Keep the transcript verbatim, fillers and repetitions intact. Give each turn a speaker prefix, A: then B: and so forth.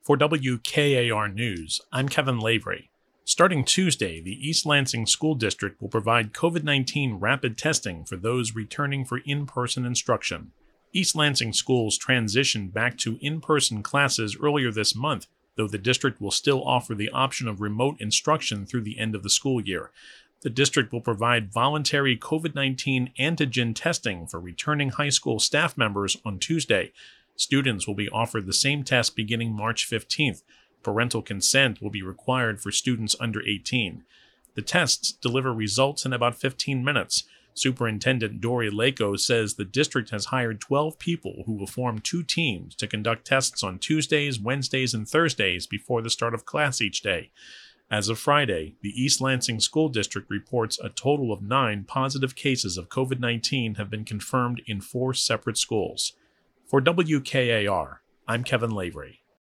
A: For W K A R News, I'm Kevin Lavery. Starting Tuesday, the East Lansing School District will provide COVID nineteen rapid testing for those returning for in-person instruction. East Lansing schools transitioned back to in-person classes earlier this month, though the district will still offer the option of remote instruction through the end of the school year. The district will provide voluntary COVID nineteen antigen testing for returning high school staff members on Tuesday. Students will be offered the same test beginning March fifteenth. Parental consent will be required for students under eighteen. The tests deliver results in about fifteen minutes. Superintendent Dory Lako says the district has hired twelve people who will form two teams to conduct tests on Tuesdays, Wednesdays, and Thursdays before the start of class each day. As of Friday, the East Lansing School District reports a total of nine positive cases of COVID nineteen have been confirmed in four separate schools. For W K A R, I'm Kevin Lavery.